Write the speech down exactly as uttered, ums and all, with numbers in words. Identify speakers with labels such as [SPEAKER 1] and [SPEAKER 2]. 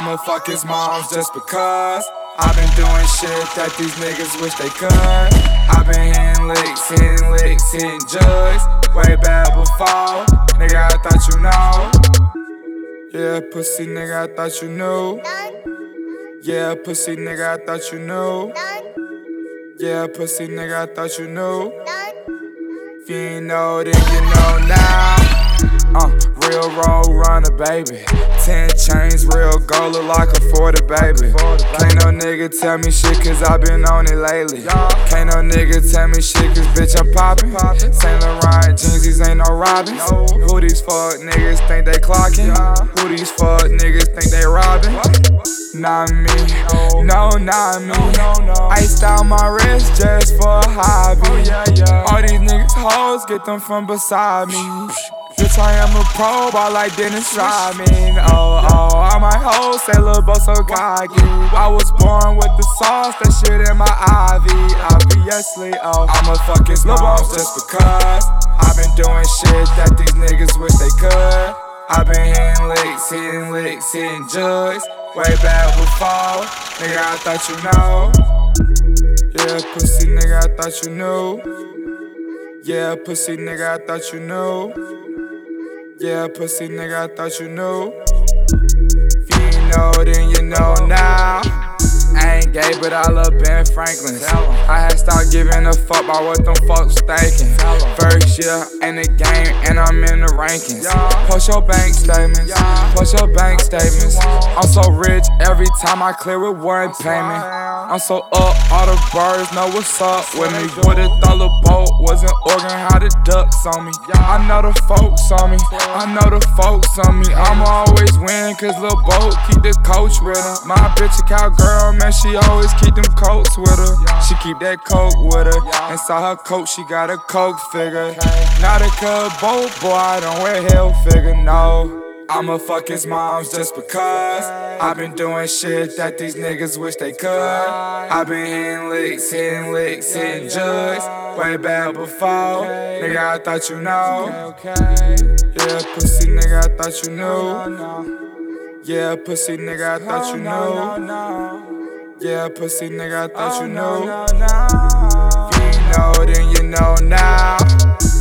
[SPEAKER 1] I'ma fuck his moms just because I've been doing shit that these niggas wish they could. I've been hitting licks, hitting licks, hitting jugs way back before. Nigga, I thought you know. Yeah, pussy nigga, I thought you knew. Yeah, pussy nigga, I thought you knew. Yeah, pussy nigga, I thought you knew. If you ain't know, then you know now. Uh, real road runner, baby. Ten chains, real gold, look like a forty, baby. Can't no nigga tell me shit, cause I been on it lately. Can't no nigga tell me shit, cause bitch, I'm poppin'. Saint Laurent jeans, these ain't no Robins. Who these fuck niggas think they clockin'? Who these fuck niggas think they robbin'? Not me, no, not me. Iced out my wrist just for a hobby. All these niggas hoes, get them from beside me. Bitch, I am a pro, ball like Dennis Rodman. Oh, oh, all my hoes say Lil' Bo so cocky. I was born with the sauce, that shit in my I V. Obviously, oh, I'ma fuck his moms just because I've been doing shit that these niggas wish they could. I've been hitting licks, hitting licks, hitting jugs way back before. Nigga, I thought you know. Yeah, pussy nigga, I thought you knew. Yeah, pussy nigga, I thought you knew. Yeah, pussy nigga, I thought you knew. If you ain't know, then you know now. I ain't gay, but I love Ben Franklin. I had stopped giving a fuck about what them folks thinking. First year in the game, and I'm in the rankings. Post your bank statements, post your bank statements. I'm so rich, every time I clear with one payment. I'm so up, all the birds know what's up with me. Would've thought the boat wasn't organ, how the ducks on me. I know the folks on me, I know the folks on me. I'ma always win, cause Lil' Bo keep the coach with her. My bitch a cowgirl, man, she always keep them coats with her. She keep that coke with her. Inside her coat, she got a coke figure. Not a cub boat, boy, I don't wear hell figure, no. I'ma fuck his moms just because I've been doing shit that these niggas wish they could. I've been hitting licks, hitting licks, hitting jugs way back before. Nigga, I thought you know. Yeah, pussy nigga, I thought you knew. Yeah, pussy nigga, I thought you knew. Yeah, pussy nigga, I thought you knew. If you ain't know, then you know now.